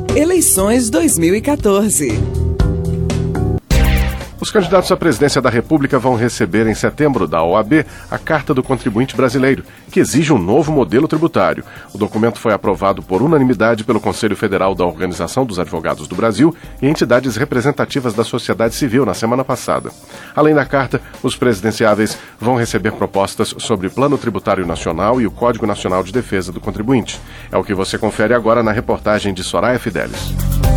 Eleições 2014. Os candidatos à presidência da República vão receber em setembro da OAB a Carta do Contribuinte Brasileiro, que exige um novo modelo tributário. O documento foi aprovado por unanimidade pelo Conselho Federal da Organização dos Advogados do Brasil e entidades representativas da sociedade civil na semana passada. Além da carta, os presidenciáveis vão receber propostas sobre Plano Tributário Nacional e o Código Nacional de Defesa do Contribuinte. É o que você confere agora na reportagem de Soraya Fidelis.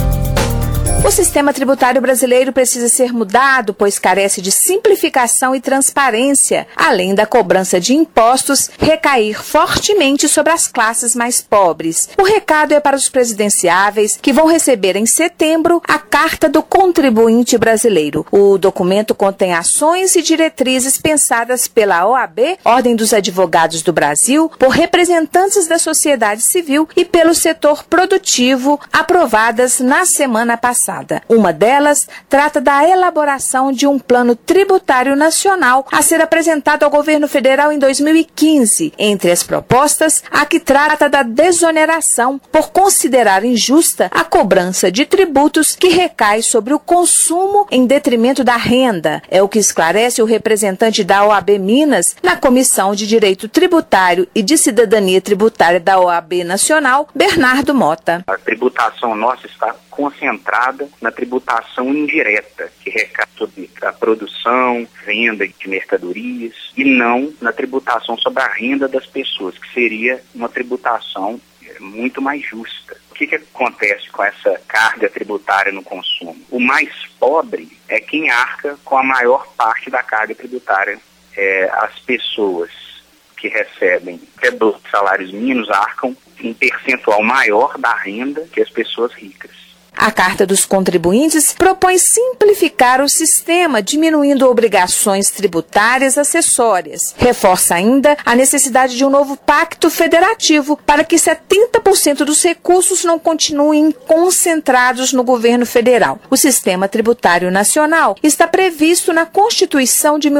O sistema tributário brasileiro precisa ser mudado, pois carece de simplificação e transparência, além da cobrança de impostos recair fortemente sobre as classes mais pobres. O recado é para os presidenciáveis, que vão receber em setembro a Carta do Contribuinte Brasileiro. O documento contém ações e diretrizes pensadas pela OAB, Ordem dos Advogados do Brasil, por representantes da sociedade civil e pelo setor produtivo, aprovadas na semana passada. Uma delas trata da elaboração de um plano tributário nacional a ser apresentado ao governo federal em 2015. Entre as propostas, a que trata da desoneração por considerar injusta a cobrança de tributos que recai sobre o consumo em detrimento da renda. É o que esclarece o representante da OAB Minas na Comissão de Direito Tributário e de Cidadania Tributária da OAB Nacional, Bernardo Mota. A tributação nossa está concentrada na tributação indireta, que recai sobre a produção, venda de mercadorias, e não na tributação sobre a renda das pessoas, que seria uma tributação muito mais justa. O que acontece com essa carga tributária no consumo? O mais pobre é quem arca com a maior parte da carga tributária. As pessoas que recebem até 12 salários mínimos arcam um percentual maior da renda que as pessoas ricas. A Carta dos Contribuintes propõe simplificar o sistema, diminuindo obrigações tributárias acessórias. Reforça ainda a necessidade de um novo pacto federativo para que 70% dos recursos não continuem concentrados no governo federal. O sistema tributário nacional está previsto na Constituição de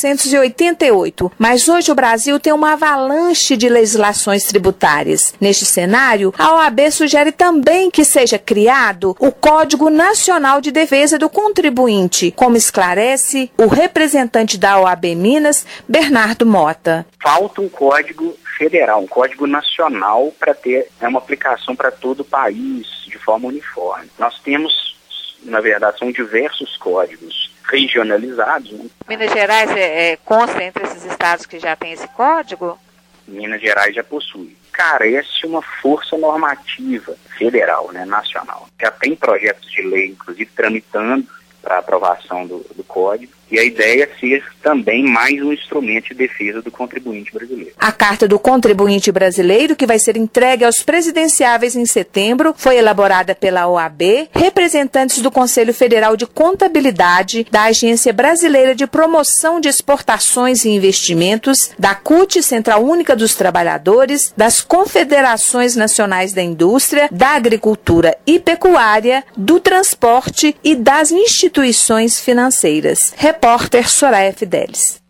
1988, mas hoje o Brasil tem uma avalanche de legislações tributárias. Neste cenário, a OAB sugere também que seja criado o Código Nacional de Defesa do Contribuinte, como esclarece o representante da OAB Minas, Bernardo Mota. Falta um código federal, um código nacional para ter uma aplicação para todo o país de forma uniforme. Nós temos, na verdade, são diversos códigos regionalizados. Minas Gerais consta entre esses estados que já tem esse código? Minas Gerais já possui. Carece uma força normativa federal, nacional. Já tem projetos de lei, inclusive, tramitando para aprovação do código. E a ideia é ser também mais um instrumento de defesa do contribuinte brasileiro. A Carta do Contribuinte Brasileiro, que vai ser entregue aos presidenciáveis em setembro, foi elaborada pela OAB, representantes do Conselho Federal de Contabilidade, da Agência Brasileira de Promoção de Exportações e Investimentos, da CUT, Central Única dos Trabalhadores, das Confederações Nacionais da Indústria, da Agricultura e Pecuária, do Transporte e das instituições financeiras. Repórter Soraya Fidelis.